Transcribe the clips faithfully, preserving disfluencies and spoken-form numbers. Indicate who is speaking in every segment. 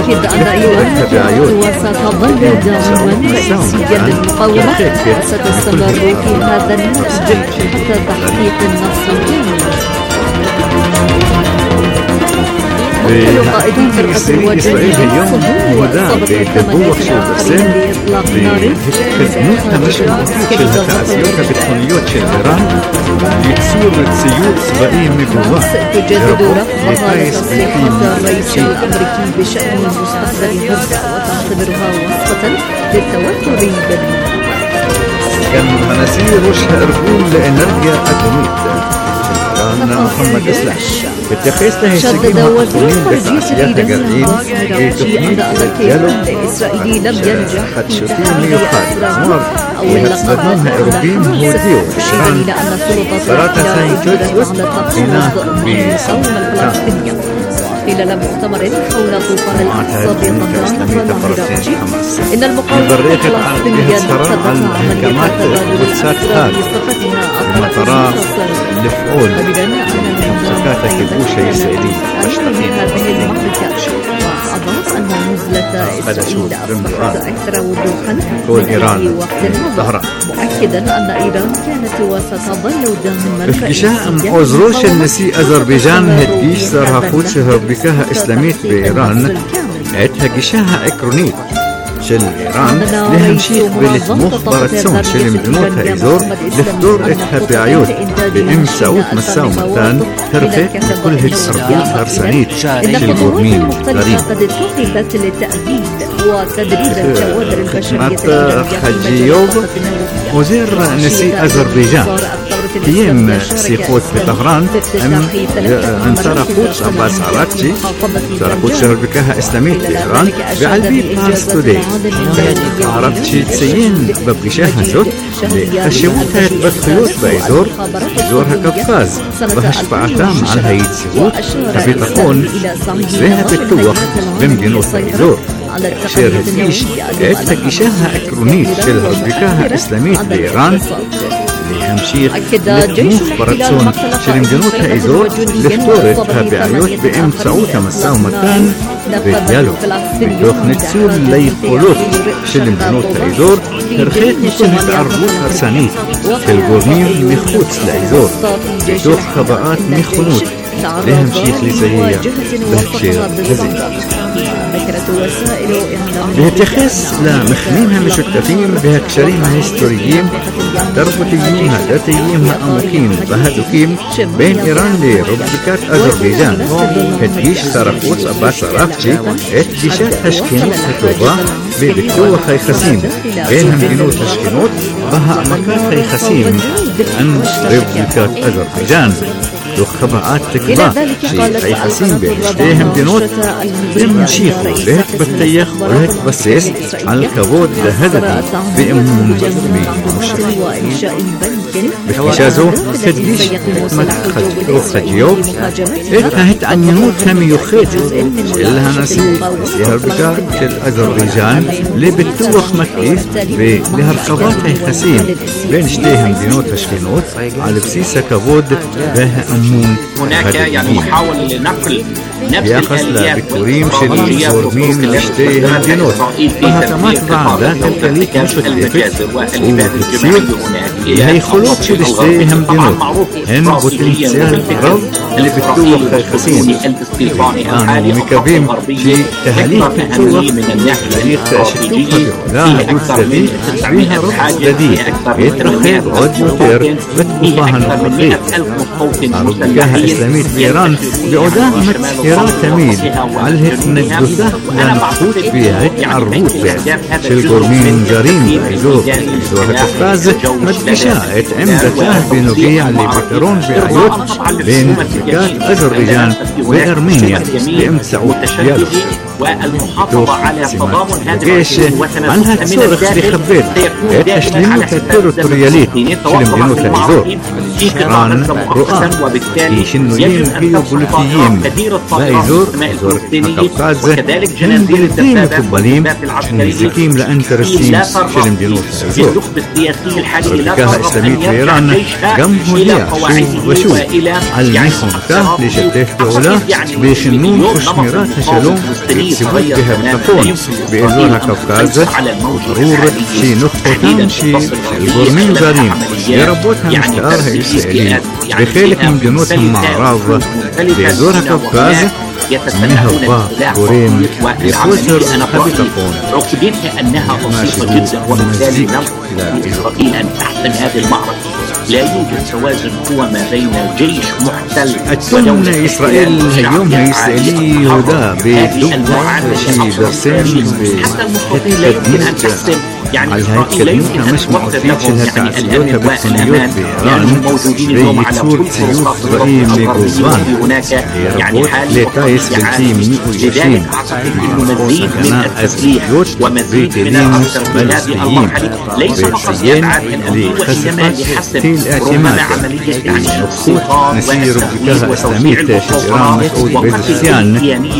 Speaker 1: أكد أن إيران كانت وستظل داعما رئيسيا للمقاومة وستستمر في هذا النهج حتى تحقيق النصر الكامل. قائد فرقة الوجه الصهيوني صبت ثمانية آخرين لإطلاق نار تجدد رفضها تصريحات الرئيس الأمريكي بشأن مستقبل غزة وتعتبرها وسطا للتوتر البدني.
Speaker 2: كان مناسير وشها إرجول لإنرجيا أتومية محمد إسلام باتخاذ
Speaker 1: شدد وزير خارجية إيران في أن الكيان الإسرائيلي لم ينجح في تحرير أسرار أو اللقاءات مشيرا إلى أن السلطات قدرت على تقويض المقاومة الفلسطينية. خلال مؤتمر حول طوفان الأقصى بطهران والعراق إن المقاومة الفلسطينية نفذت عمليات تبادل الأسرى بصفتها أطلقت
Speaker 2: لفعول مسكات كبوشة إسرائيلية
Speaker 1: من هذه المحركة. وأضاف أن نزلة إسرائيل أصبحت أكثر وضوحا في وقت المضى، مؤكدا أن إيران كانت وستظل داعما
Speaker 2: رئيسيا. أوزروش النسي أذربيجان هتجيش سرها فوتشها بكها إسلاميت بإيران هتجيشها إكرونيت شل إيران لهمشيخ بالتموخ براتسون شل مدنوتها إزور لفدور إتها بعيود بإم سعود مساو متان هرفت كل هيد أربوط هرسانيت شل برمين غريب
Speaker 1: قد اتخذت للتأبيد وتدريب الكوادر البشرية
Speaker 2: خجيوب وزير نسي أذربيجان كيم سيخوت في طهران أم أن سرقوت عباس عراقتي سرقوت شهر بكها إسلاميت في إيران بعلبي بارس تودي عرقتي تسيين ببقشاها زوت لأشيوتها بدخيوت بأيزور زورها كفاز بهشفعتام على هيد سيخوت تبي تقول زيها بالتوخ بمجنوت بأيزور شير هديش اتكشاها أكرونيت شلها بكها إسلاميت بإيران لهمشيخ لتموخ براتسون شلم جنوتها إزور لفتورتها بعيوت بإم تسعوتها مساو مكان بيديالو بدوخ نتسول لي قلوب شلم جنوتها إزور ترخيت نسوه تعربوت هرسانيت كالقرنين مخوت لإزور بدوخ خباءات مخنوت لهمشيخ لزيية بهشير هزي باتخاذ لمخمينها مشتفين بهكشرين هستوريين تربطيين ذاتيين أموكين بهدوكين بين إيران لربكات أذربيجان هتجيش سرقوت أباس عراقتي هتجيشات هشكينوت هتوبا ببتوة خيخسين بينهم جنوت هشكينوت بها أمكات خيخسين عن ربكات أذربيجان دو خباءات تكبا شيء أي حسين بيشتيهم دينوت بمشيخ لهك بالتيخ ولهك بسيس على الكبود لهدف بأمهم بخشازو تدليش مدخل وخجيو إتهت عن ينوت هم يخيط إلها نسي يهربكا كالأذربيجان لبتوخ مكيف بلهرقبات أي حسين بينشتيهم دينوت هشكينوت على بسيسة كبود بها
Speaker 3: هناك يعني محاولة لنقل نفس الآليات
Speaker 2: والتكنولوجيا والمين لاشتيها الجنود فهتمات بعد الكليك المجازر
Speaker 3: والإبادة الجماعية هناك
Speaker 2: هي خلوق شو لاشتيها الجنود هن بوتنسيال الرب اللي بتدوخ خيخسين أنا مكابيم في تهليك بتدوخ تهليك شتوخة لا هدوث لدي بيها رب لدي يترخير عد يطير بتبوها النقلية أربكاها إسلامية بإيران بعدامة إيران تميل على هيك نجدوثة لنحوت بها هيك عربوت بها شل قرمين جارين بأيزور إزور هتفاز مدبشاء عمدتاه بنوغيع لبترون بعيوت بين بكات أذربيجان وأرمينيا بامتسعود يالوش
Speaker 3: والمحافظة على تضامن هذه
Speaker 2: عنها تصورخ لخبير تشليمو التريتورياليت شلم جنوت الإزور إيران رؤى يشنوين جيوبوليتيين بأيزور إزور القوقاز هم بلدين كباليم نزيكيم لأنترسين شلم جنوت الإزور ربكاها إسلامية في إيران قم هوليا شو وشو على الميخون كاه لشديف دولة بيشنون خشميرات هشلوم سيبوت بها بالتفون بإزورها كوكازة وضرور شي نخطة شي البرمين زارين يربوتها مستعارها إسرائيلية بخيلك من جنوتهم معراض بإزورها كوكازة منها وباء بورين يخوتر حبيتفون
Speaker 3: عقدتها أنها بسيطة جدا وبالتالي نرفض إسرائيل أن تحسم هذه المعركة. لا يوجد توازن قوى ما بين جيش محتل
Speaker 2: ودولة إسرائيل اليوم إسرائيلي ودا بدوبة شي درسين
Speaker 3: حتى المستطيل لا يمكن أن تحسم يعني إسرائيل لا يمكن أن توفر لهم يعني الأمن والأمان يعني موجودين اليوم على كل فرصة الغربية هناك يعني حالة استعانة. لذلك أعتقد أنه مزيد من التسليح ومزيد من العنصر في هذه المرحلة ليس فقط لإبعاد القوة وإنما لحسم ربما عملية يعني اقتصاد
Speaker 2: نسير بكاها إسلامية إيران مسؤول بيزيان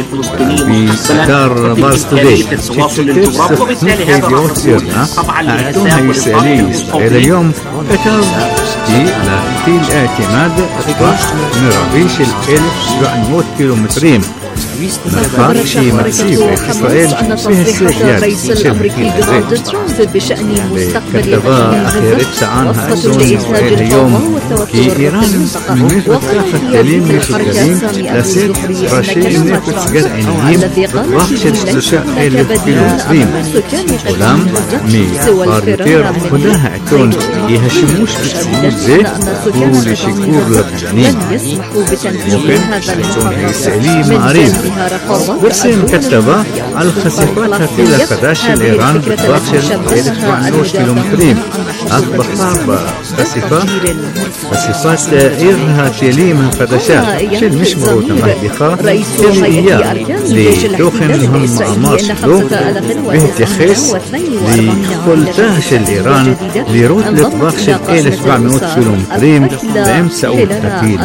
Speaker 2: بستار بارس توداي
Speaker 3: وبالتالي هذا
Speaker 2: طبعا أعطوها إسرائيلي إلى اليوم كتاب في الاعتماد راح نرابيش الألف سبعمائة كيلومترين مرفق شيء مرسيب إسرائيل فيها السياسيات
Speaker 1: الرئيس الأمريكي دونالد ترامب بشأن مستقبل
Speaker 2: أخيرت عنها أسون إسرائيل اليوم في إيران من مفتاح الكلام الكريم لسيد رشيد نفس جرعينيين بطبخش السوشاء ألف كيلومترين ولم مي فارتير خداها أتون يهشموش بسيول زي ولي شكور لبجانين ممكن أتون إسرائيلي معريب برسم كتبة على الخسيفات في القداش الإيران بطبخش ألف وسبعمائة كيلومترين أخبر صعب خسيفة خسيفات إيرها تيليم قداشات شل مش مروتة مهدقة شل إياه لتوخن هم أعمار شلو بهتخيص لخلتاش الإيران لروت لطبخش ألف وسبعمائة كيلومترين بأمسأو تفيد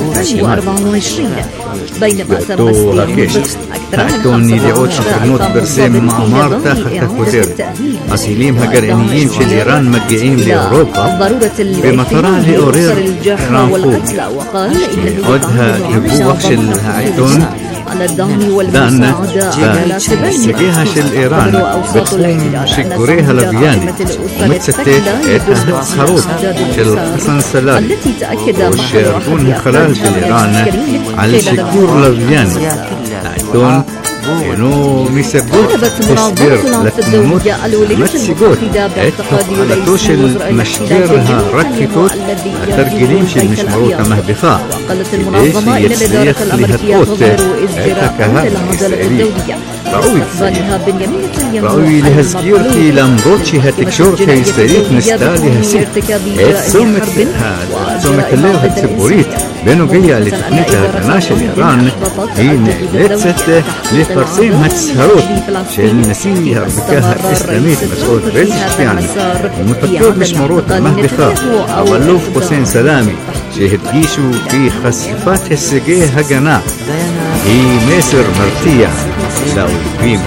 Speaker 1: بينما
Speaker 2: تو هكيش هاتوني لعود شخرنوت برسيم معمار تاخد تكوزير أصيليم هجرانيين في الإيران مجيئين لأوروبا بمطران لأورير رانفو عدها يبو وقش الهايتون دان سجيها شل إيران بتقوم شكوريها لبياني ومتستيت إتها صاروت شل حسن سلال وشيربون خلال شل إيران على شكور لبياني هايتون إنه ميسبوت تسبير لتموت متسيقوت إتحق على توش المشبيرها ركتوت ترجليمش المشمروت مهبخا إيش يتسيخ لهتقوت إتكها إسرائيلي رأوي رأوي لهزجير في لمروتشي هتكشور في إسرائيل نستالي هسيت إت سومت هذا سومت الليل هتسبوريت بينو جيا لتقنيتها تناش الإيران هي نقلتت لفرسين هتسهروت شل نسيها بكاها إسلاميت مسؤول رزش يعني المتفكر مش مروت مهبخا أولوف حسين سلامي شهد جيشو في خسفات السجيه هجنا هي مصر مرتية لا القيم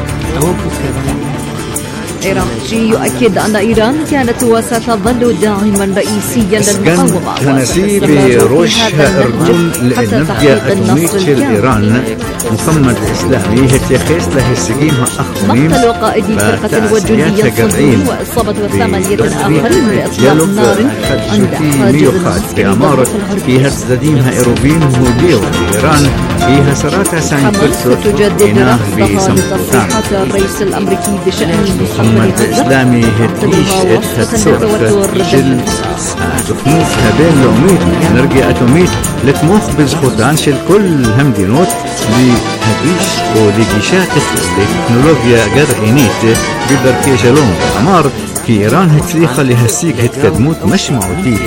Speaker 1: العراقي يؤكد أن إيران كانت وستظل داعما رئيسيا للمقاومة
Speaker 2: تنسي بروشها أردون لنبيا أتوميك الإيران محمد الإسلامي هتيخيس له السجيمها أخميم
Speaker 1: مقتل قائد فرقة وجندية الصدور وإصابة ثمانية آخرين بإطلاق نار عند حاجز
Speaker 2: بأمارة فيها تزديمها إيروبين هوديو إيران فيها سراتا سان كلسو
Speaker 1: تجدد رفضها لتصريحات الرئيس الأمريكي بشأن
Speaker 2: محمد الإسلامي هتيش اتهتسوت شل تخنوف هبين لأميت نرجع أتوميت لتموخ بزخوتان شل كل همدينوت لهديش ولجيشات لتكنولوجيا جرعينيت بدركي شلون أمار في إيران هتسيخة لهسيق هتكدموت مش معوتيت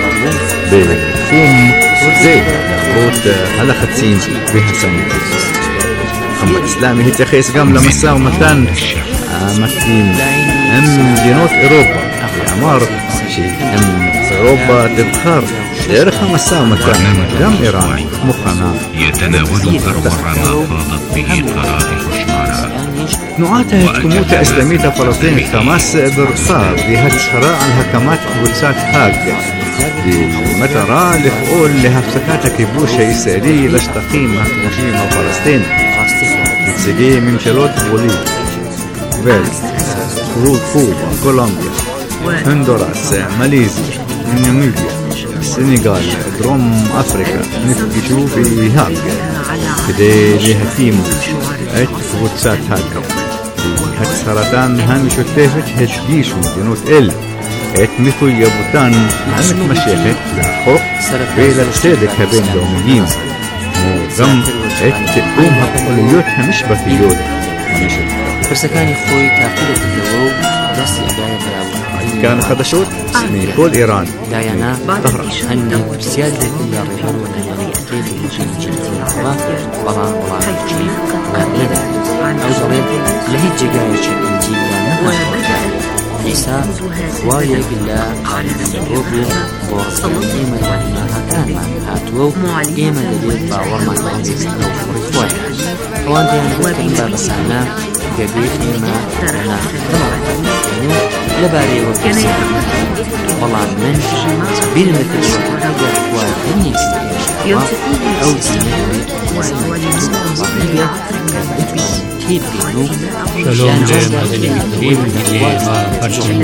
Speaker 2: بفوم زي روت على خدسين بهسامي محمد الإسلامي هتخيس قام لمساو مكان مكين ام دينوت اوروبا في اعمار شيء ام اوروبا تبخر غير خمس ساعات مكان جم ايران مخنا
Speaker 4: يتناول ثروة ما فاضت به قرائح الشعراء
Speaker 2: نوعاتها تكموت اسلامية فلسطين خمس برصار بهالشراء الحكمات قدسات هاج بمترا لفقول لهفسكات كيبوشة إسرائيلية لشتقيم مخموشين فلسطين נציגי ממשלות בוליביה, קובה, קולומביה, הונדורס, מליזיה, נמיביה, סנגל, דרום אפריקה נפגשו בהאג כדי להקים את קבוצת האג. בהצהרתן המשותפת הדגישו מדינות אלה את מחויבותן המתמשכת לחוק ולצדק הבינלאומיים, וגם את תיאום הפעילויות המשפטיות המשותפות. كان خدشوت من كل إيران
Speaker 5: عيسى وايق لا روبو ورسيما لأنها كان هاتوو قيمة دليل باورما ينزل ورفوه حوان ديانا بكتن بابسانا قبيل إما أنا يعني لباري وكسي والله من بين مثل شوكا وكني أو سنوي وصنوية
Speaker 6: שלום למאזינים יקרים, לפרשנות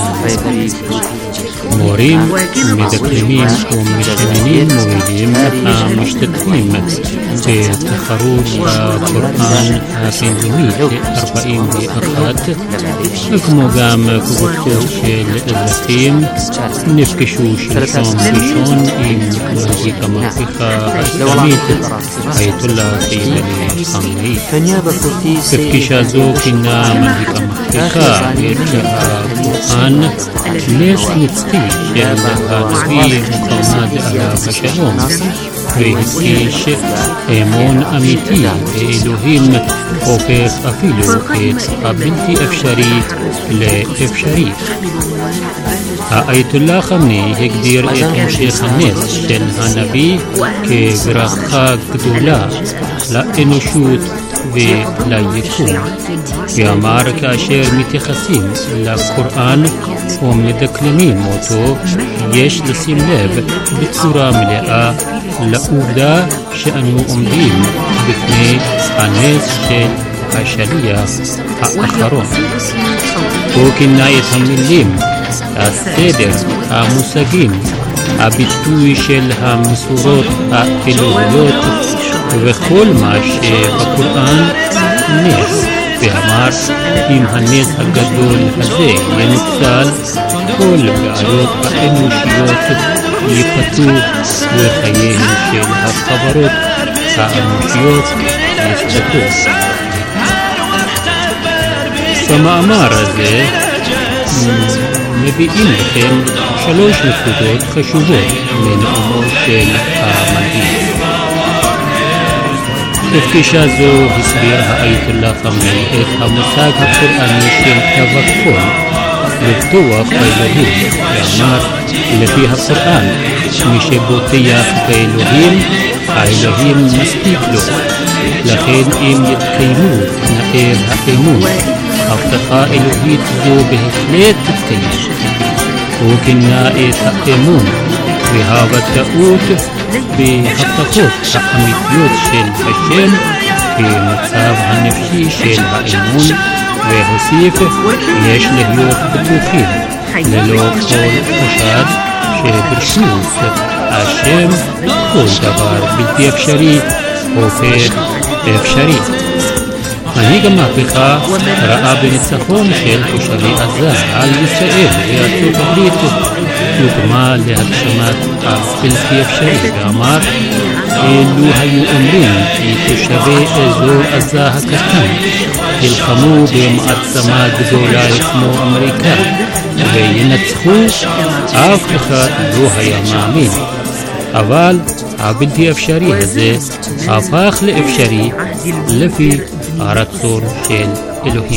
Speaker 6: של מורים, מדקלמים ומתכננים מובילים המשתתפים בתחרות בקוראן הבינלאומי ארבעים ואחת, וכמו גם קבוצות של אזרחים נפגשו שלשום ראשון עם מנהיג המהפכה האסלאמית אייתוללה סייד עלי חמינאי. בפגישה זו כינה מנהיג המהפכה את הקוראן נס נצחי של הנביא מוחמד עליו השלום, והדגיש אמון אמיתי באלוהים הופך אפילו את הבלתי אפשרי לאפשרי. האייתוללה חמינאי הגדיר את המשך הנס של הנביא כברכה גדולה לאנושות וליקום, ואמר כאשר מתייחסים לקוראן ומדקלמים אותו יש לשים לב בצורה מלאה לעובדה שאנו עומדים בפני הנס של השליח האחרון. הוא כינה את המילים, הסדר, המושגים, הביטוי של המסורות האלוהיות וכל מה שבקוראן נס, ואמר אם הנס הגדול הזה ינוצל כל בעיות האנושיות יפתו וחייהם של החברות האנושיות ישתתו. במאמר הזה מביאים לכם שלוש נקודות חשובות מנאומו של המנהיג. בפגישה זו הסביר האייתוללה חמינאי את המושג הקוראני של תווכול, לבטוח באלוהים, ואמר לפי הקוראן מי שבוטח באלוהים האלוהים מספיק לו, לכן אם יתקיימו תנאי האמון הבטחה אלוהית זו בהחלט תתקיים. הוא כינה את האמון והוודאות בהבטחות האמיתיות של השם כמצב הנפשי של האמון, והוסיף יש להיות בטוחים ללא כל חשד שברשות השם כל דבר בלתי אפשרי הופך אפשרי. מנהיג המהפכה ראה בניצחון של תושבי עזה על ישראל וארצות הברית דוגמה להגשמת הבלתי אפשרי, ואמר אלו היו אומרים כי תושבי אזור עזה הקטן ילחמו במעצמה גדולה כמו אמריקה וינצחו, אף אחד לא היה מאמין. אבל הבלתי אפשרי הזה הפך לאפשרי לפי הרצון של אלוהים.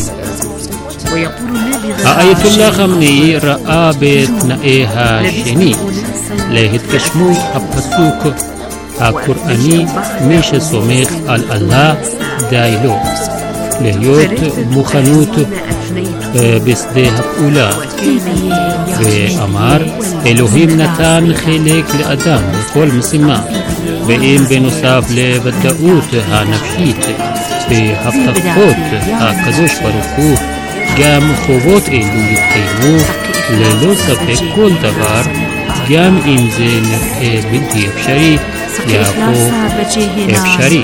Speaker 6: האייתוללה חמינאי ראה בתנאי השני להתגשמות הפסוק הקוראני מי שסומך על אללה די לו, להיות מוכנות בשדה הפעולה, ואמר אלוהים נתן חלק לאדם בכל משימה, ואם בנוסף לוודאות הנפשית בהבטחות הקדוש ברוך הוא גם חובות אלו יתקיימו ללא ספק כל דבר, גם אם זה נראה בלתי אפשרי, יהפוך אפשרי.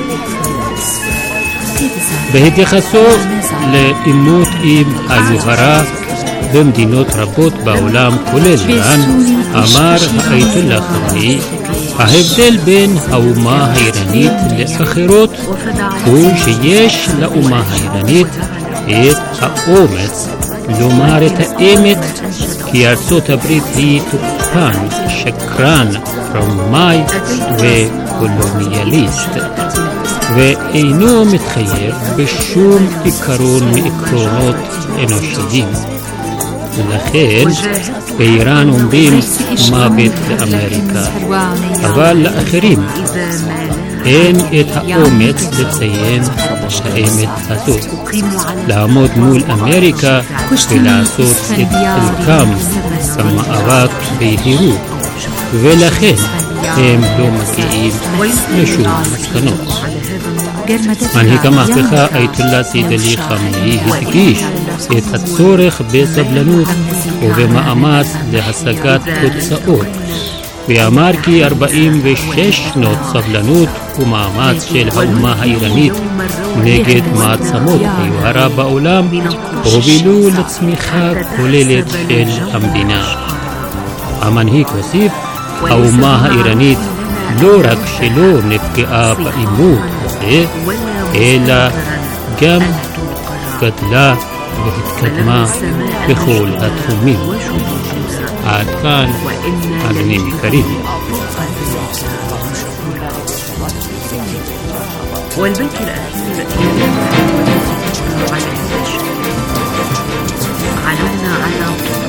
Speaker 6: בהתייחסו לאימות עם היוהרה במדינות רבות בעולם כולל איראן, אמר האייתוללה חמינאי, ההבדל בין האומה האיראנית לאחרות הוא שיש לאומה האיראנית את האומץ לומר את האמת, כי ארצות הברית היא תוקפן, שקרן, רמאי וקולוניאליסט, ואינו מתחייב בשום עיקרון מעקרונות אנושיים. ולכן באיראן אומרים מוות לאמריקה, אבל לאחרים אין את האומץ לציין את האמת הזאת, לעמוד מול אמריקה ולעשות את חלקם במאבק ביהירות, ולכן הם לא מגיעים לשום מסקנות. מנהיג המהפכה אייתוללה סייד עלי חמינאי הדגיש את הצורך בסבלנות ובמאמץ להשגת תוצאות, ואמר כי ארבעים ושש שנות סבלנות ומאמץ של האומה האיראנית נגד מעצמות היוהרה בעולם הובילו לצמיחה כוללת של המדינה. המנהיג הוסיף, האומה האיראנית לא רק שלא נפגעה בעימות הזה, אלא גם גדלה והתקדמה בכל התחומים. עד כאן, מאזינים יקרים.
Speaker 1: والبيت الأخير علونا على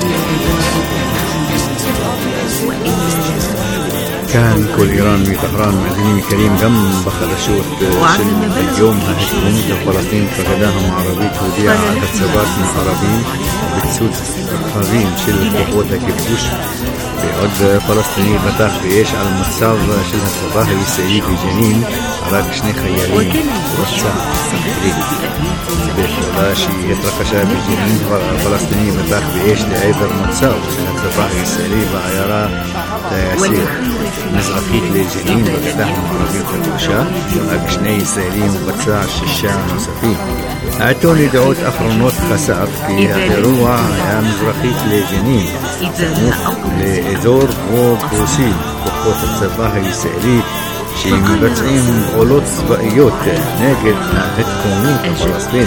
Speaker 2: كان كل إيران من طهران مدينة كريم جنب خدشوت اليوم هتكونت فلسطين فقداهم عربية وديعة على حسابات من عربين بتسود خرين شل قوة كبوش بعد فلسطيني بتاخ بإيش على المتصاب شل الصباح السعي في جنين راك شني خيالين وسع سحرين بشراشي يترقشا بجنين فلسطيني بتاخ بإيش لعيبر متصاب شل الصباح السعي بعيارة تياسير مزرقيت لجنين بقداهم عربية كبوشا راك شني يسعيين وبتساع الشام وسفين اعتوني دعوت أخرونوت خسار في هدروع يا مزرقيت لجنين לאזור כמו פרוסים, כוחות הצבא הישראלי שמבצעים פעולות צבאיות נגד ההתקוממות הפלסטינית.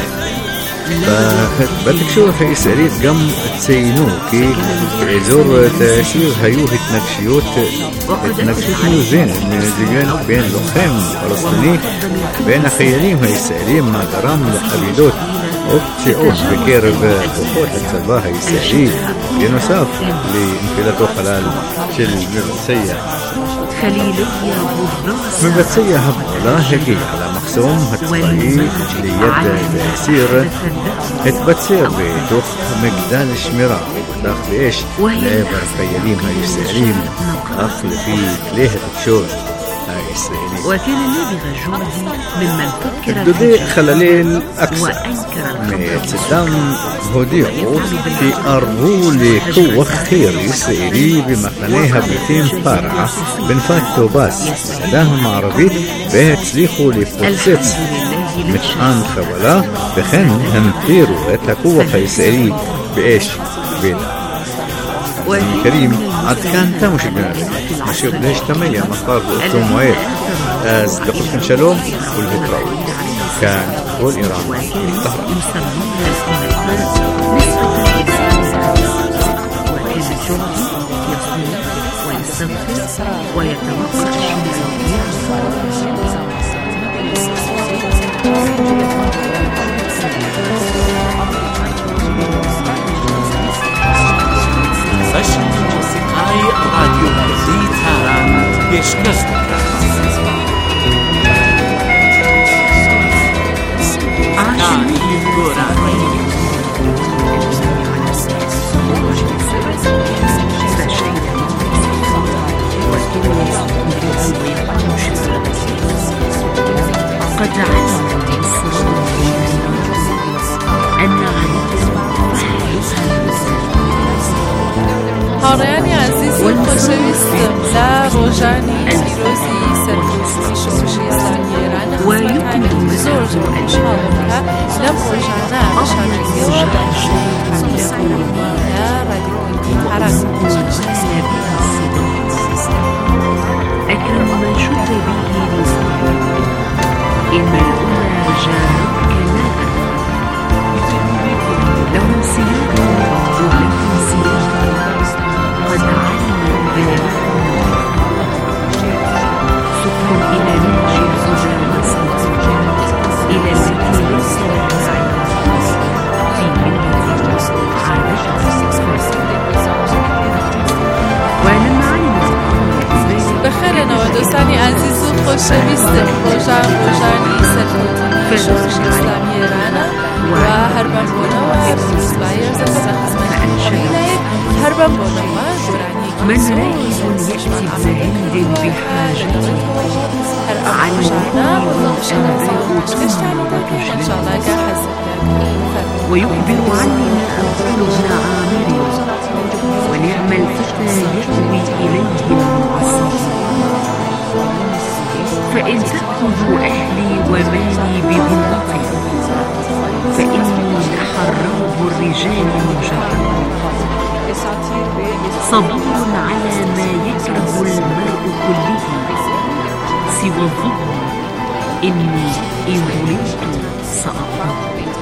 Speaker 2: בתקשורת הישראלית גם ציינו כי באזור תאסיר היו התנגשויות התנגשות בין לוחם פלסטיני בין החיילים הישראלים, מה גרם לחבילות ופציעות בקרב כוחות הצבא הישראלי, בנוסף לנפילתו חלל של מבצע. מבצע הפעולה הגיע למחסום הצבאי ליד תאסיר, התבצר בתוך מגדל שמירה ופתח באש לעבר חיילים הישראלים, אך לפי כלי התקשורת
Speaker 1: وكان نابغ جهده ممن فكر
Speaker 2: الدودي خلالين أكثر من صدام هوديو في أربو لقوة خير إسرائيلي بمحنيها بتين فارعة بنفات توباس سداهم عربي بهتسليخوا لفوتسيتس متعان خولا بخن همتيروا القوة الإسرائيلي بإيش بيلا كريم عاد كان تمش الجنازة ماشي ليش تمية مقار بأطوم وعيد از لقلكم شلوم والذكرى كان كل إيران طهران
Speaker 3: سشن موسیقای رادیو مرزی تهران پیشکش می‌کند. آشنایی گورانی
Speaker 1: قد علم الإنسان
Speaker 7: هاوڕێیانی عزیز و خۆشەویستم لە ڕۆژانی پیرۆزی سەرکەوتنی شۆڕشی ئێرانی ئێرانە هەستەکانی زۆر زۆر خۆشحاڵم کە لەم ڕۆژانە شارەکەیەوە دانیشتووی لە ڕادیۆی هەرات
Speaker 1: أكرم ما شد به لسانه إن الأمة جاءتك لا لهم سياق ولكم سياق قد علموا بيانهم سكن إلى نهج الهدى وسط إلى التي ليس لها علاقة في ملة ولما علمت
Speaker 7: بەخێرێنەوە دۆستانی عزیز و خۆشەویستم ڕۆژان ڕۆژانی سەرکەوتنی شۆڕشی ئیسلامی ئێرانە و هەر بەمبوونەوە سوپای زەمەسە خزمەتی لایەک هەر بەمبوونەوە
Speaker 1: من راكب يأتي بهند بحاجته
Speaker 7: هەر ئەڕۆژانە
Speaker 1: ويخبر عني ما أقول ابن عامر ونعم الفتى يأوي إليه المعصر فإن تأخذوا أهلي ومالي بظلمتي فإني لحراب الرجال مجرد صبور على ما يكره المرء كله سوى الظلم إني إن ظلمت سأقوم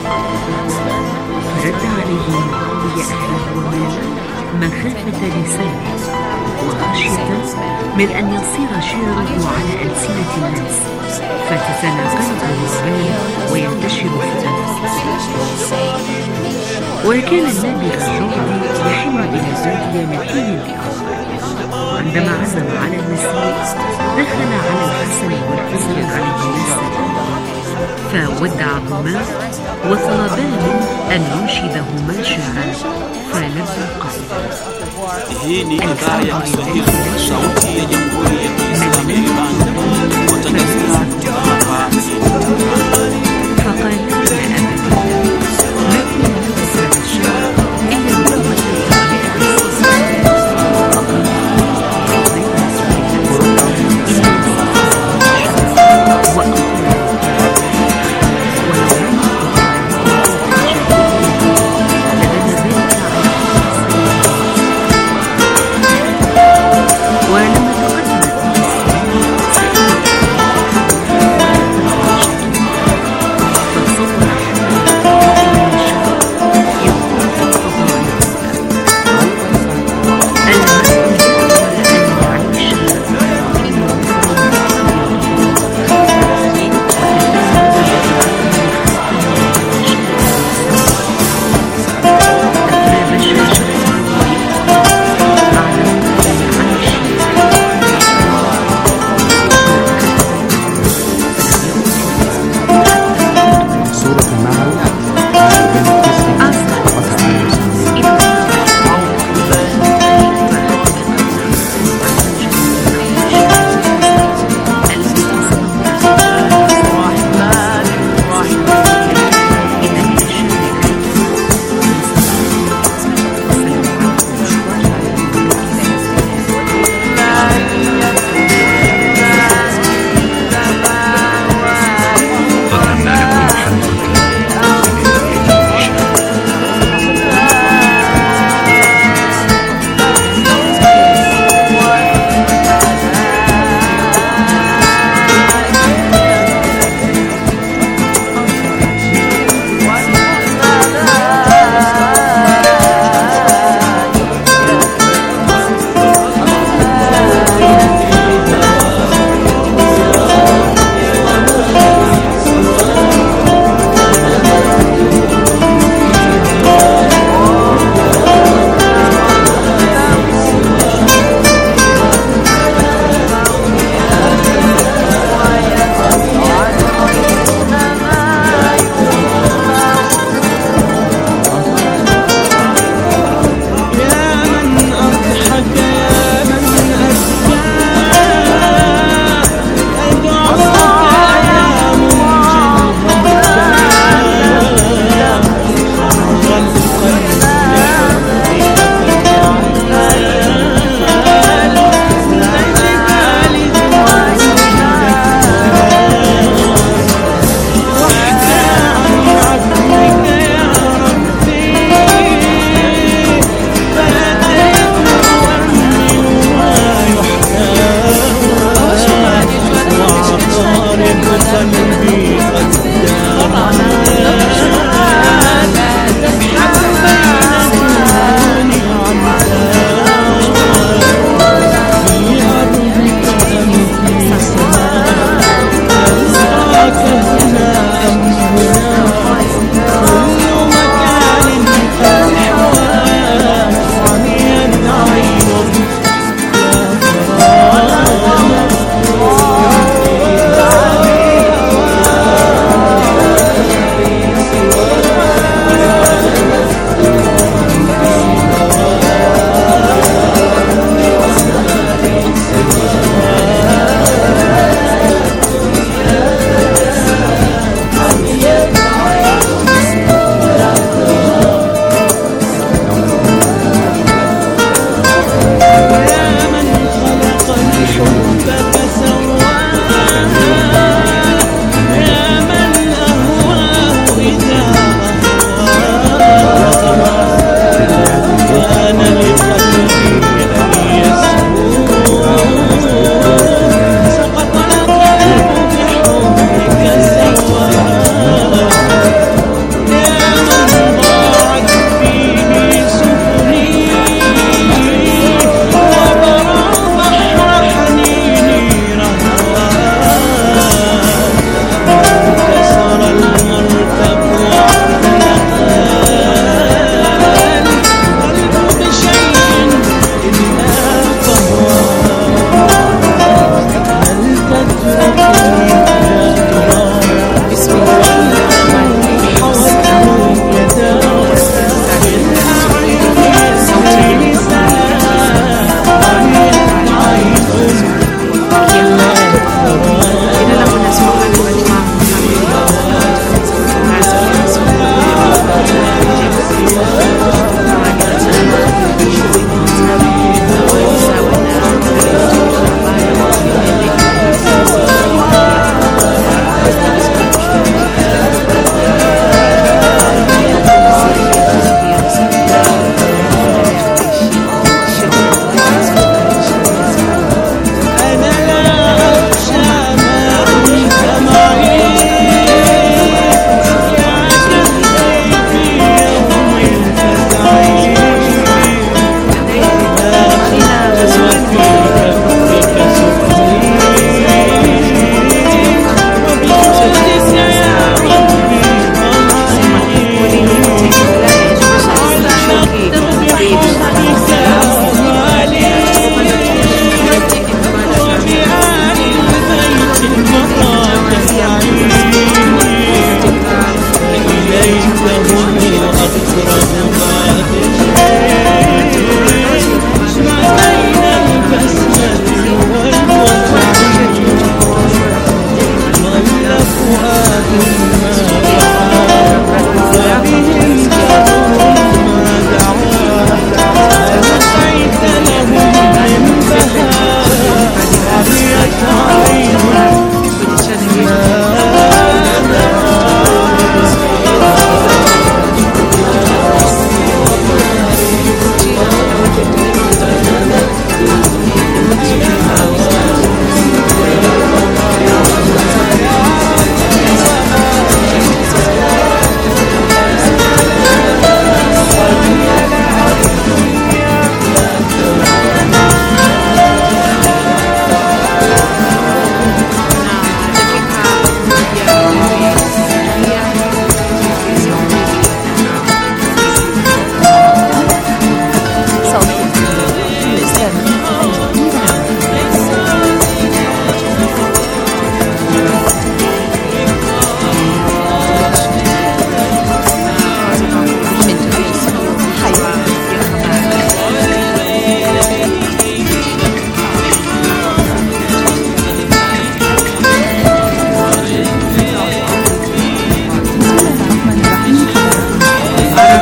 Speaker 1: فرد عليه معاوية أهله وماله مخافة لسانه وخشية من أن يصير شعره على ألسنة الناس فتتناقله الرجال وينتشر فتنه. وكان النابغ الجهدي يحن إلى زوجها من حين لآخر وعندما عزم على النساء دخل على الحسن والحسن عليهما السلام فودعهما وطلبا منه أن ينشدهما شعرا فلبى قصدا
Speaker 8: هيني كفاية كسوهيل صوتي يا جمهورية الإسلامية إيران وتنفيذات
Speaker 1: فقال يا أبا ما كنا نفسر الشعر إلا الأمة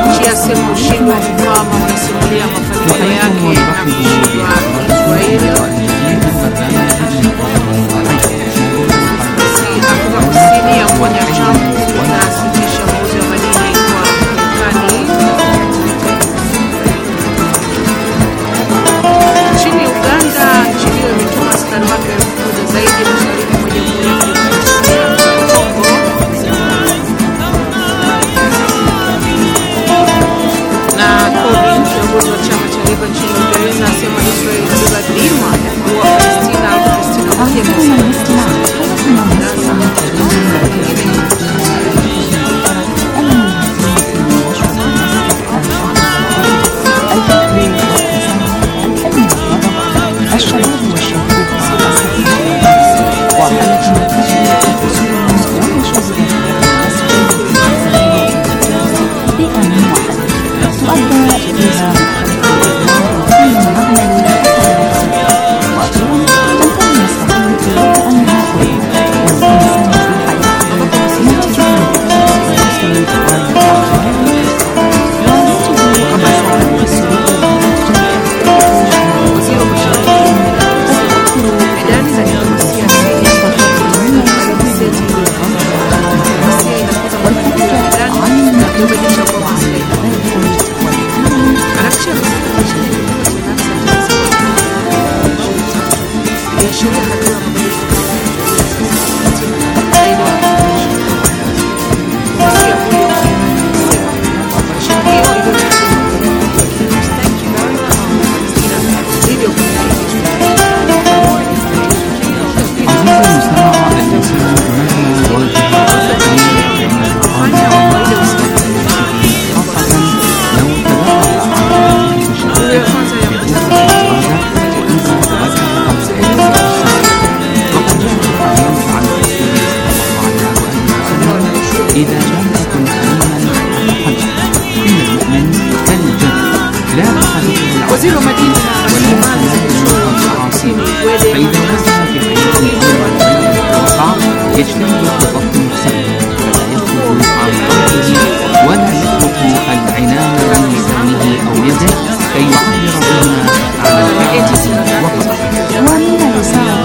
Speaker 9: nchi yasema ushindwa mfama unasimulia mafanikio yake na kushindwa Kiswahili. Afrika Kusini ya mwonya Trump inasitisha mauzo ya madini kwa Marekani. Nchini Uganda, nchi hiyo imetuma askari wake elfu moja zaidi mashariki mwa Jamhuri ya Kidemokrasia ya Kongo. Na Corbyn, kiongozi wa chama cha Labour nchini Uingereza, asema Israeli inabeba dhima ya kuua Palestina elfu sitini na moja. وزير مدينة والإيمان فإذا نزل في حياته الوقع يجتنب الضغط المسلم فلا يخرج عن قلبه ولا يترك العنان من لسانه أو يده كي يعبر بهما عن الفعل وقت ومن يساعد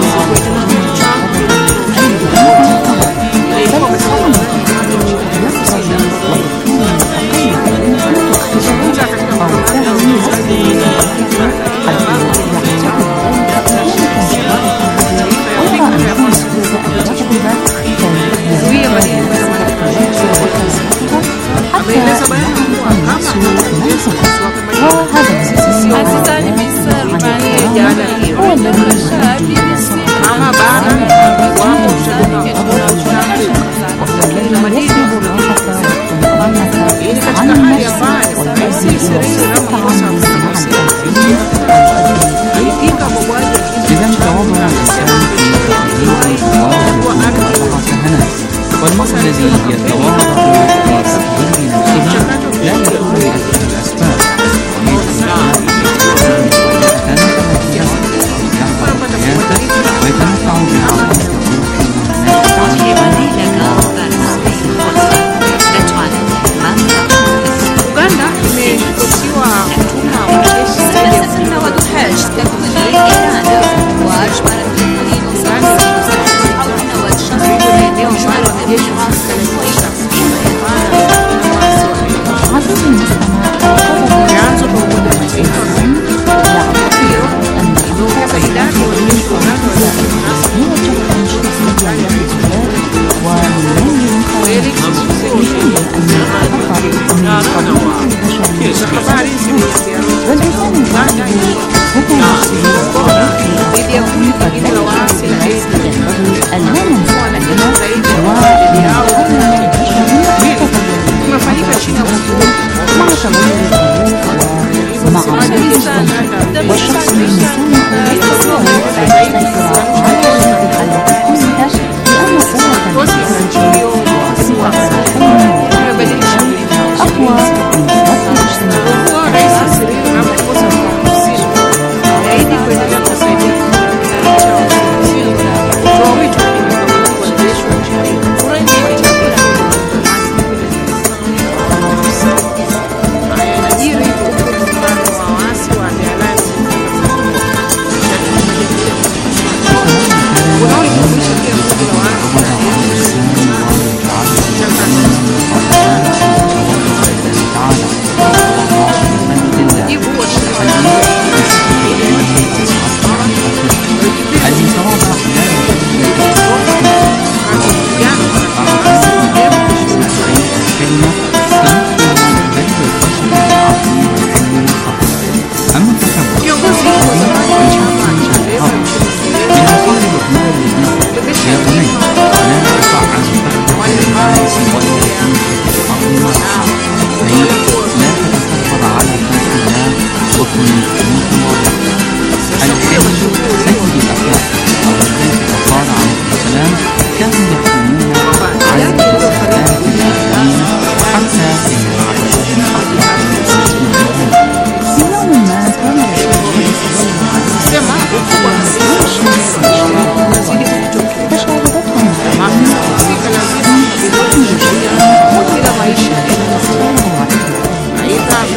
Speaker 7: عزيزاني مصر معي جعلني أما بعد
Speaker 5: والمرء الذي يتواضع في تقدير نفسه لا يكون لأسباب الأسباب ويتنفع بعظمة
Speaker 9: Uganda imeripotiwa kutuma wanajeshi zaidi ya kumi na watatu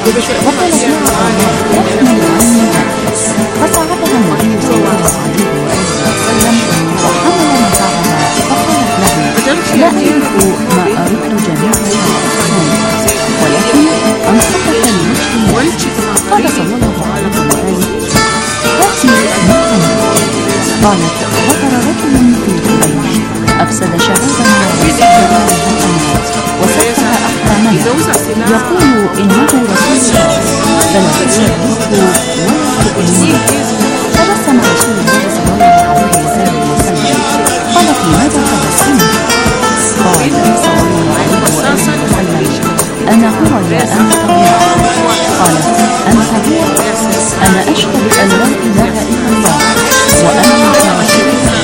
Speaker 10: وقالت لها تحمل عني فساعدها النبي صلى الله عليه وسلم وحمل متاعها فقالت له لا أعرف ما أردت جميعها ولكن أنصتك لمسلم. قال صلى الله عليه وسلم هاتي معها. قالت ذكر رجل في قريش أفسد شبابنا وسكر وسفه أحلامنا يقول إنه رسول الله فلا تصدقه ولا تؤمنه. تبسم رسول الله صلى الله عليه وسلم قالت لماذا تبسمت؟ قال صلى الله عليه وسلم أنا هو يا أنت قالت أنت هو. أنا أشهد أن لا إله إلا الله وأنا رسول الله.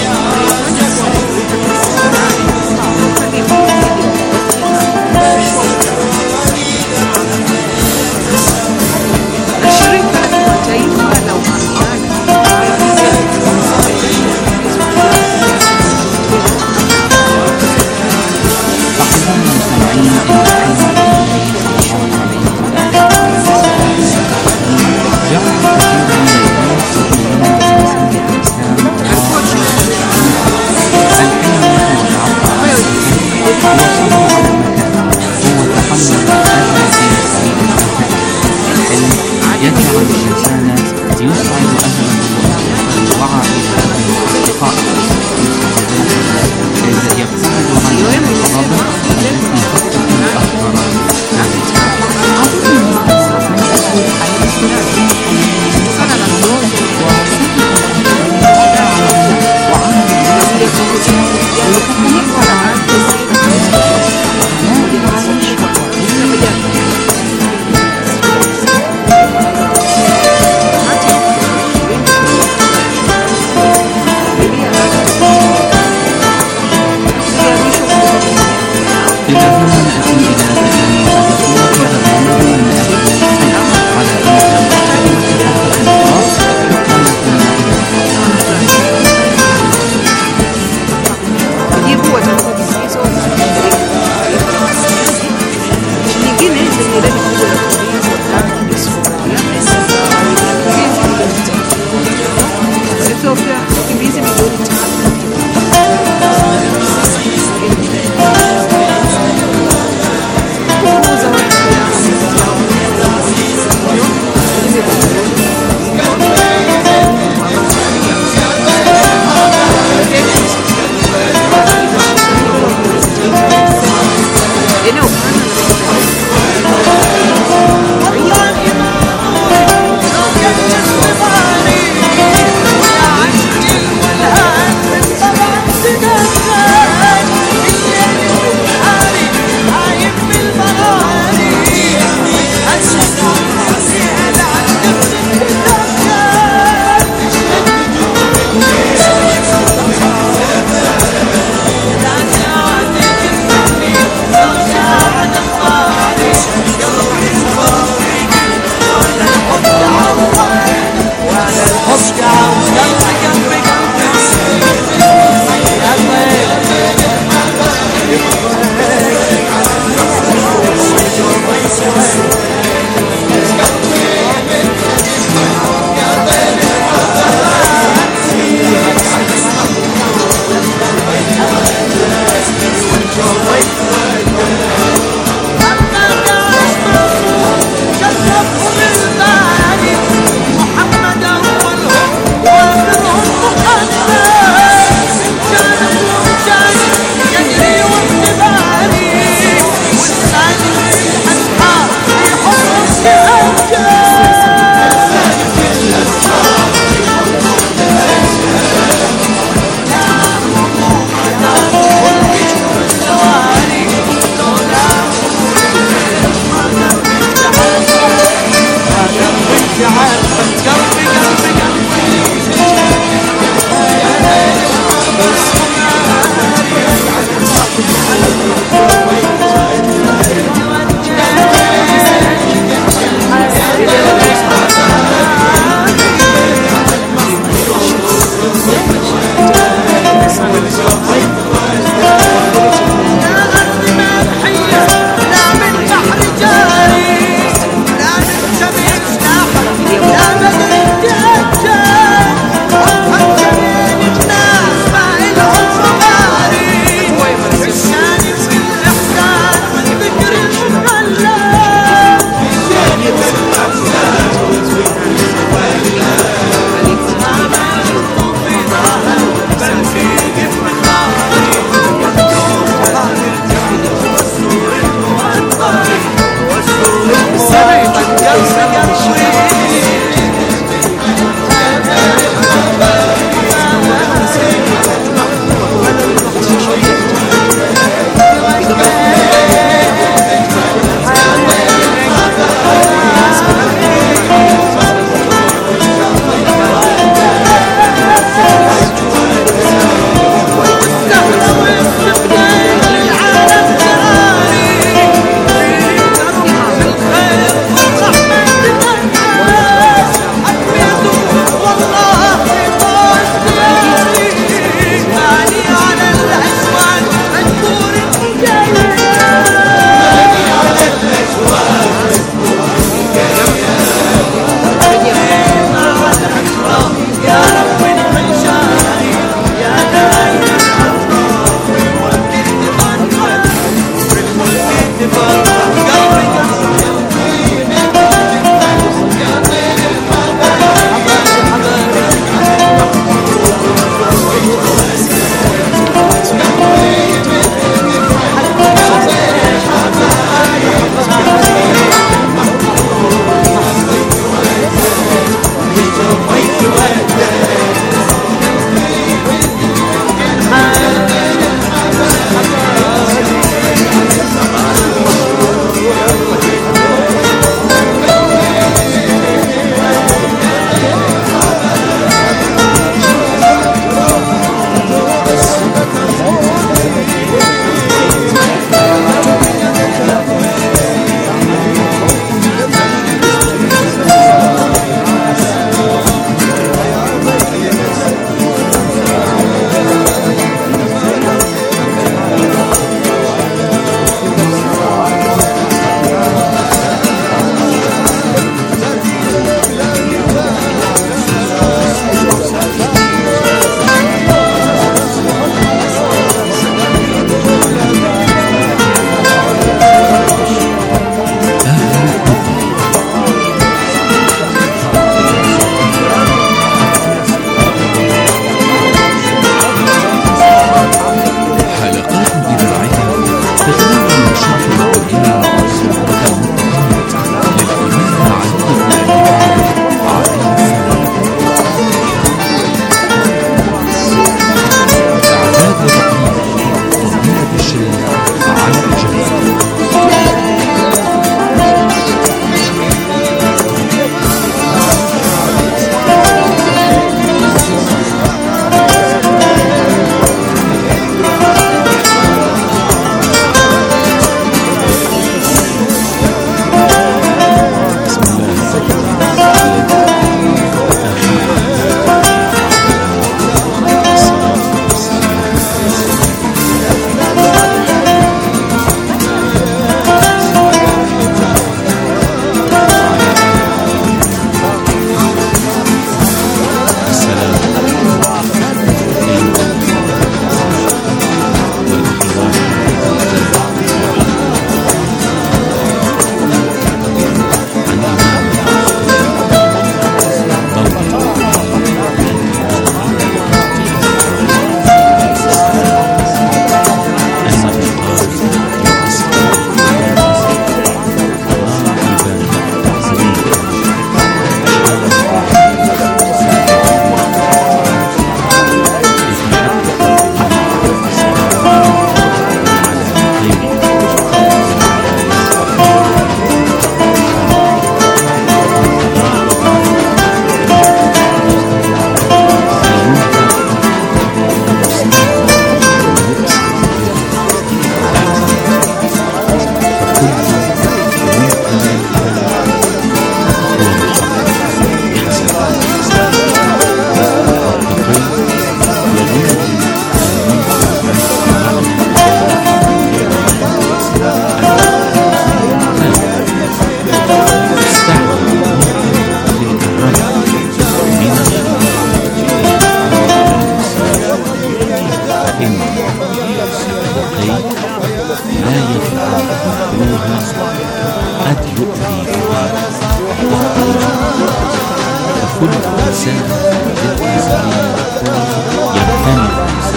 Speaker 9: الإنسان بالإنسان يمتنع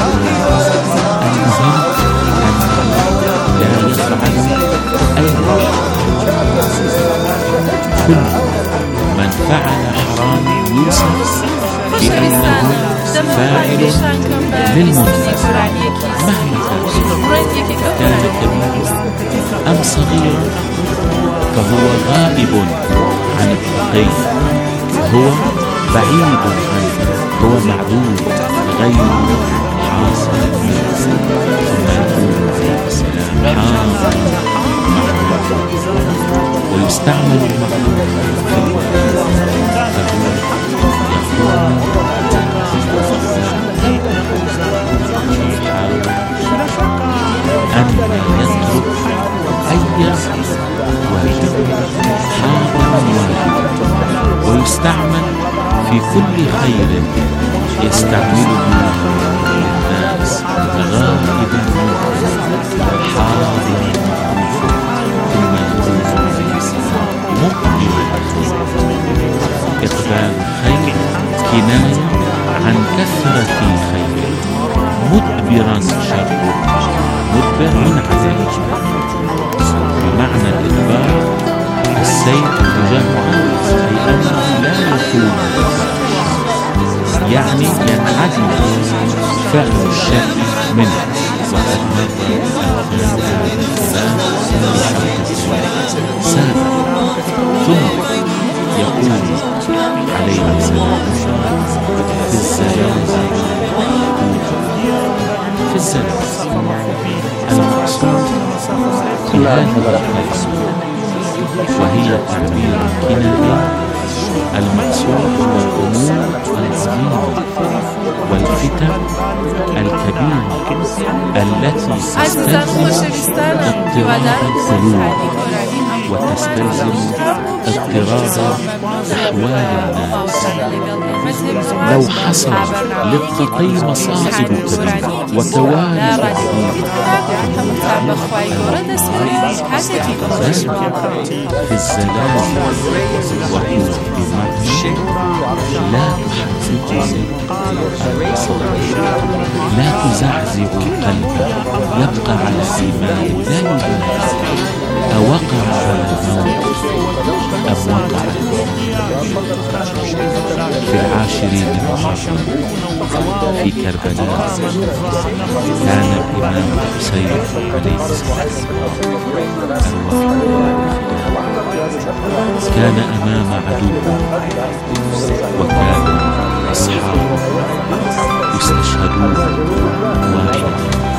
Speaker 9: المهم أن لا يفعل أي كل من فعل حرام يوصف بأنه فاعل للمنكر مهما كان كبير أم صغير فهو غائب عن التقي، هو بعيد عنه، هو معدود غير حاصل ثم يكون عليه السلام حاضر ويستعمل المعروف في الوقت فهو أن يترك أي واجب حاضر واجب ويستعمل في كل خير يستعمله للناس غائب حاضر ثم يكون مقبل. إقبال خير كناية عن كثرة خير، مدبرا شر مدبر من عذاب بمعنى الإدبار السير تجاه أي أنه لا يكون يعني ينعدم فعل الشر منه. وقد مر سابق ثم يقول عليه السلام في الزلازل في الزلازل المقصود في هذه الآية وهي تعبير كنائي. المقصود هو الأمور العظيمة والفتن الكبيرة التي تستلزم اضطراب القلوب وتستلزم اضطراب أحوال الناس. لو حصل للتقي مصائب كبيرة وتوالي في الزلازل وهو بمعنى لا تحزن لا تزعزع القلب، يبقى على إيمان لا يبالي أوقع على الموت أم وقع. في العاشرين من محرم في كربلاء كان الإمام حسين عليه السلام كان أمام عدو وكان أصحابه يستشهدون واحدا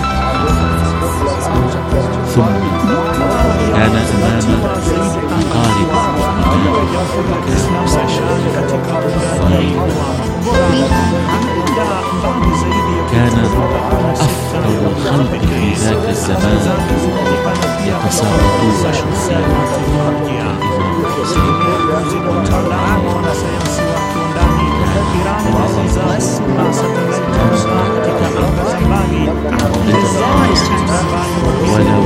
Speaker 9: ثم كان أمام أقارب الإمام كان يستشهد كان أفضل الخلق في ذاك الزمان يتساقطون شخصيا الإمام حسين ولو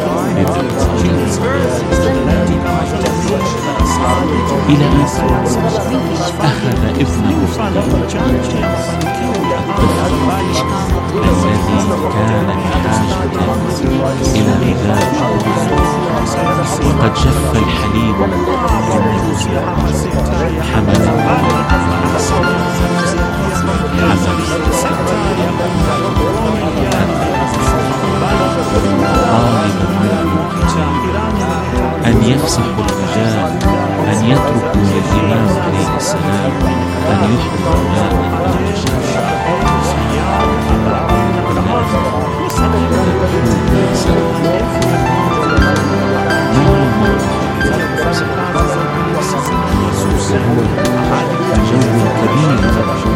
Speaker 9: إلى أن أخذ ابنه الطفل الذي كان بحاجة إلى غذاء وقد جف الحليب حمل أن يفسح الرجال أن يتركوا للإمام عليه السلام أن يحضر ماء جو كبير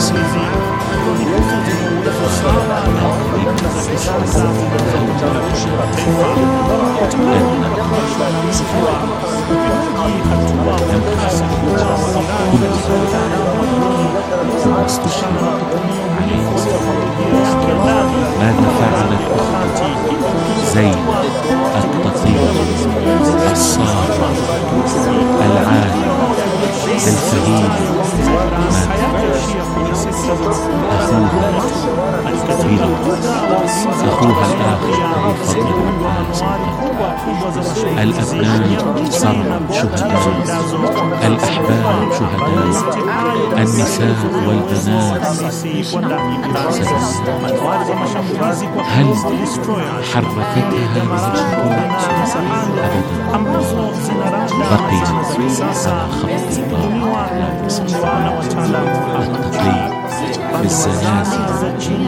Speaker 9: ماذا فعلت زينب التقية الصابرة العالم الفهيم؟ ماذا
Speaker 3: الأبناء صرعا شهداء، الأحباب شهداء، النساء والبنات هل حركتها هذه الشهود؟ أبدا، بقيت على خط الطاعة. التقليد بالزلازل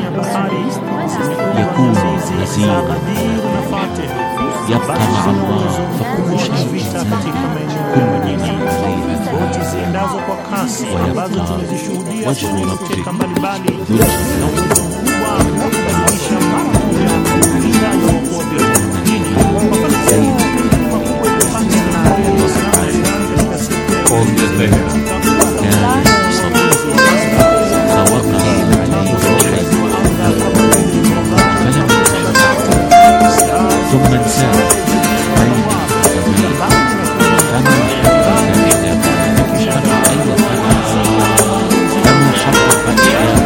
Speaker 3: يكون نزيرا، يبقى مع الله فكل شيء زائل، كل من عليها ويبقى وجه ربك ذو ثم انساه بين القدمين فما حرك إذا مش حرك أي فما حرك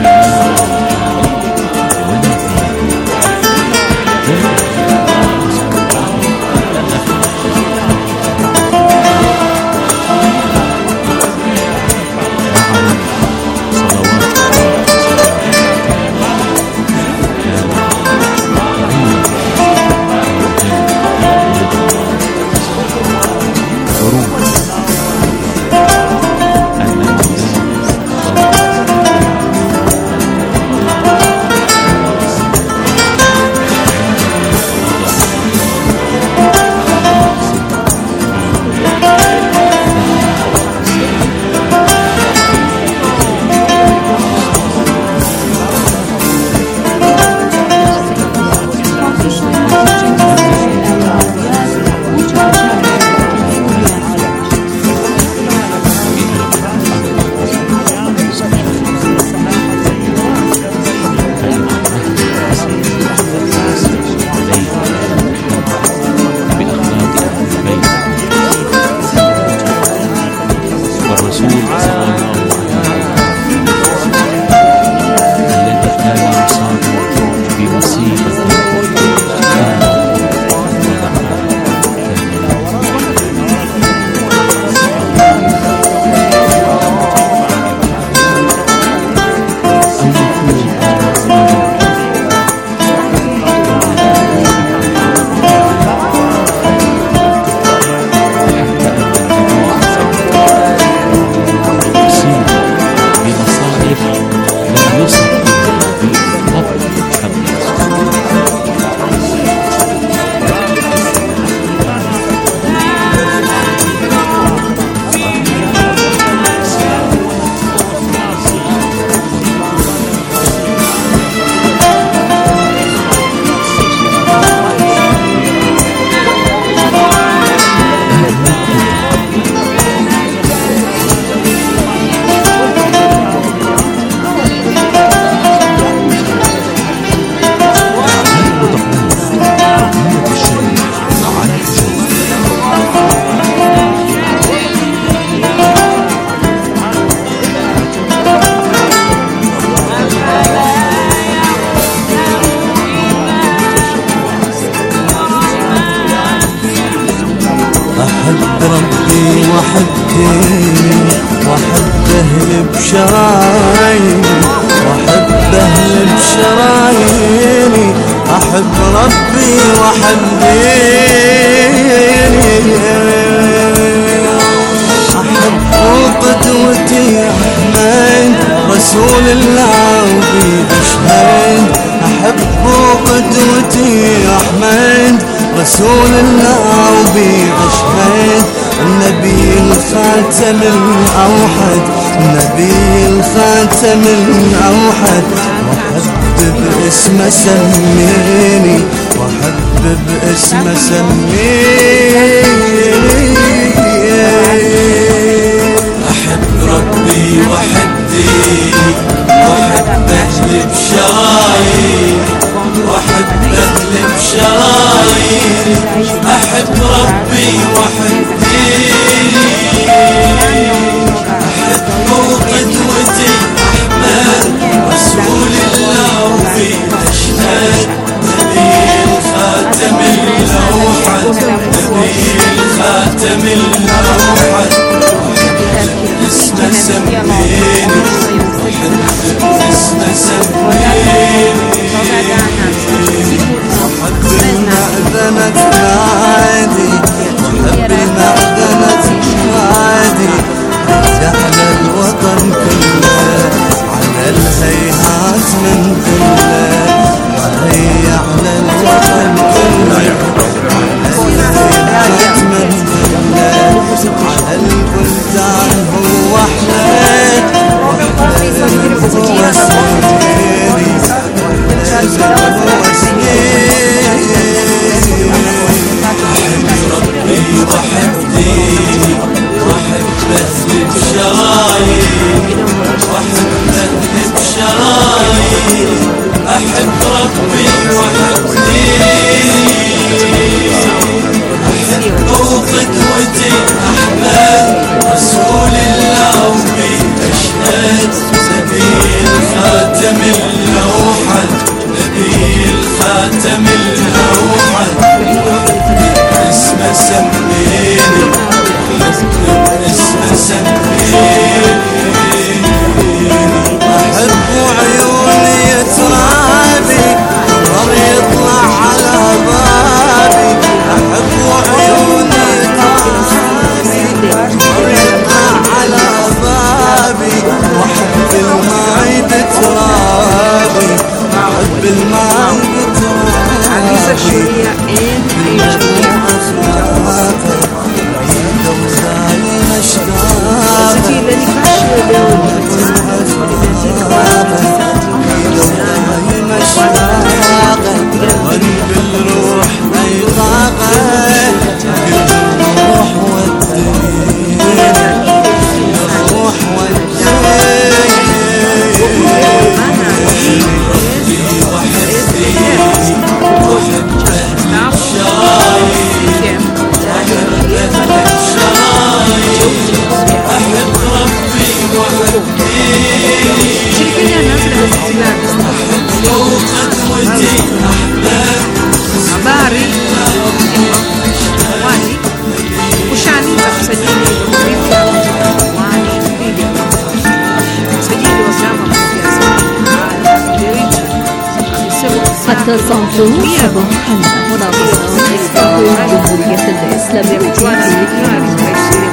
Speaker 11: وأحبه بشراييني وأحبه بشراييني أحب ربي وأحب ديني أحب قدوتي أحمد رسول الله وبي أشهد أحب قدوتي أحمد رسول الله وبي أشهد النبي الخاتم الأوحد النبي الخاتم الأوحد وأحب باسمه سميني وأحب باسمه سميني أحب ربي وأحب ديني وأحب أهل بشراييني وأحب أهل بشراييني أحب ربي وأحب ديني أحب قدوتي أحمد رسول الله وفي أشهد نبي الخاتم الأوحد نبي أهل بشرايين وأحب أهل بشرايين أحب ربي وأحب ديني أحب وقدوتي أحمد رسول الله أشهد سبيل خاتم الأوحد نبي الخاتم الأوحد اسمه سميني اسمه سميني أحب عيوني ترابي نور يطلع على بابي أحب عيوني ترابي نور يطلع على بابي وأحب الماي بترابي أحب الماي بترابي
Speaker 12: habari wani kushani za kusajili
Speaker 1: التصنفون صباحا مناظرة إسقاط جمهورية الإسلام التونسية